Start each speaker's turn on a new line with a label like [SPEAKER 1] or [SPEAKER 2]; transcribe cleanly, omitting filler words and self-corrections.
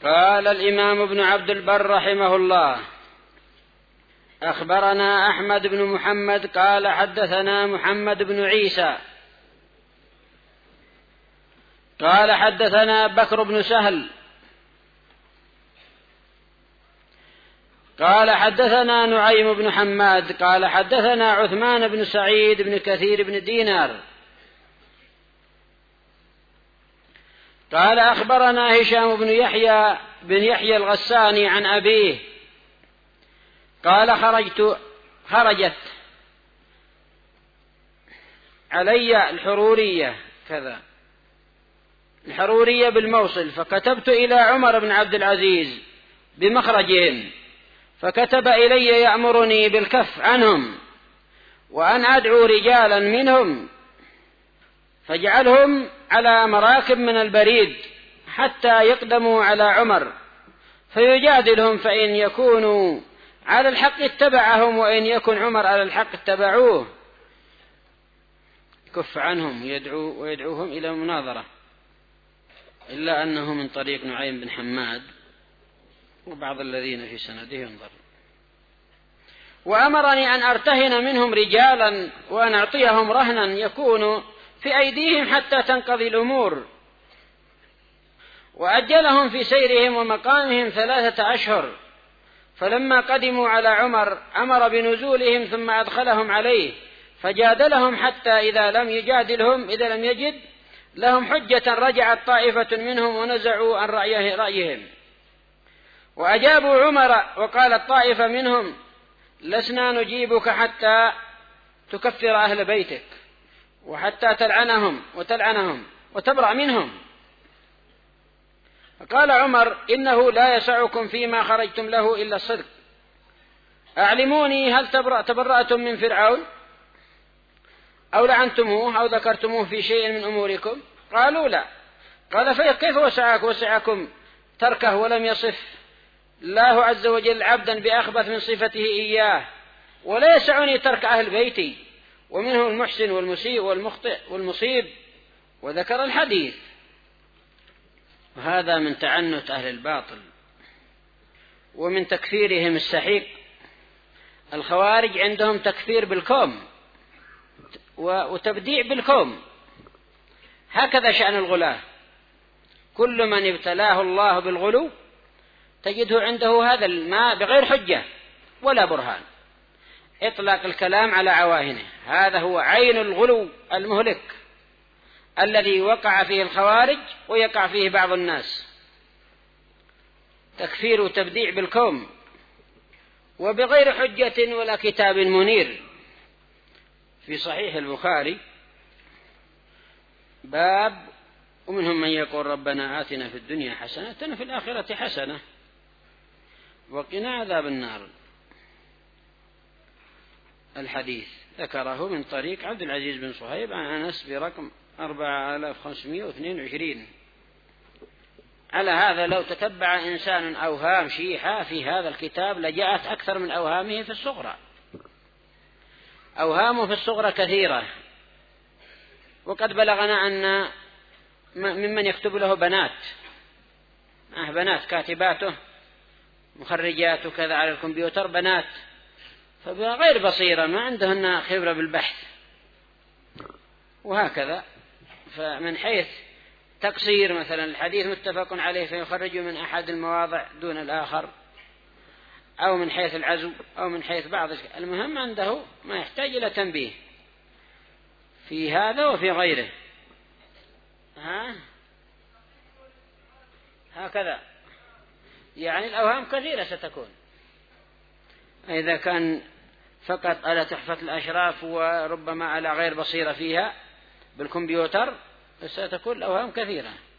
[SPEAKER 1] قال الإمام ابن عبد البر رحمه الله: أخبرنا أحمد بن محمد قال حدثنا محمد بن عيسى قال حدثنا بكر بن سهل قال حدثنا نعيم بن حماد قال حدثنا عثمان بن سعيد بن كثير بن دينار قال أخبرنا هشام بن يحيى الغساني عن أبيه قال خرجت علي الحرورية بالموصل، فكتبت إلى عمر بن عبد العزيز بمخرجهم، فكتب إلي يأمرني بالكف عنهم وأن أدعو رجالا منهم فاجعلهم على مراكب من البريد حتى يقدموا على عمر فيجادلهم، فإن يكونوا على الحق اتبعهم وإن يكن عمر على الحق اتبعوه. كف عنهم ويدعوهم إلى مناظرة، إلا أنه من طريق نعيم بن حماد وبعض الذين في سنده ينظر. وأمرني أن أرتهن منهم رجالا وأن أعطيهم رهنا يكون في أيديهم حتى تنقضي الأمور، وأجلهم في سيرهم ومقامهم 3 أشهر. فلما قدموا على عمر أمر بنزولهم ثم أدخلهم عليه فجادلهم، حتى إذا لم يجد لهم حجة رجعت طائفة منهم ونزعوا عن رأيهم وأجابوا عمر، وقالت طائفة منهم: لسنا نجيبك حتى تكفر أهل بيتك وحتى تلعنهم وتبرأ منهم. فقال عمر: إنه لا يسعكم فيما خرجتم له إلا الصدق، أعلموني هل تبرأتم من فرعون أو لعنتموه أو ذكرتموه في شيء من أموركم؟ قالوا لا. قال: فكيف وسعكم تركه ولم يصف الله عز وجل عبدا بأخبث من صفته إياه، ولا يسعني ترك أهل بيتي، ومنهم المحسن والمسيء والمخطئ والمصيب، وذكر الحديث. وهذا من تعنت أهل الباطل ومن تكفيرهم السحيق. الخوارج عندهم تكفير بالكوم وتبديع بالكوم، هكذا شأن الغلاة. كل من ابتلاه الله بالغلو تجده عنده هذا الماء بغير حجة ولا برهان، إطلاق الكلام على عواهنه. هذا هو عين الغلو المهلك الذي وقع فيه الخوارج ويقع فيه بعض الناس، تكفير وتبديع بالكوم وبغير حجة ولا كتاب منير. في صحيح البخاري باب: ومنهم من يقول ربنا آتنا في الدنيا حسنة وفي الآخرة حسنة وقنا عذاب النار. الحديث ذكره من طريق عبد العزيز بن صهيب عن أنس برقم 4522. على هذا لو تتبع إنسان أوهام شيحة في هذا الكتاب لجاءت أكثر من أوهامه في الصغرى. أوهامه في الصغرى كثيرة، وقد بلغنا أن ممن يكتب له بنات كاتباته مخرجات وكذا على الكمبيوتر، بنات فغير بصيرة ما عندهن خبرة بالبحث وهكذا. فمن حيث تقصير مثلا الحديث متفق عليه فيخرج من أحد المواضع دون الآخر، أو من حيث العزو، أو من حيث بعض المهم عنده ما يحتاج إلى تنبيه في هذا وفي غيره. هكذا يعني الأوهام كثيرة ستكون. إذا كان فقط على تحفة الأشراف وربما على غير بصيرة فيها بالكمبيوتر ستكون الأوهام كثيرة.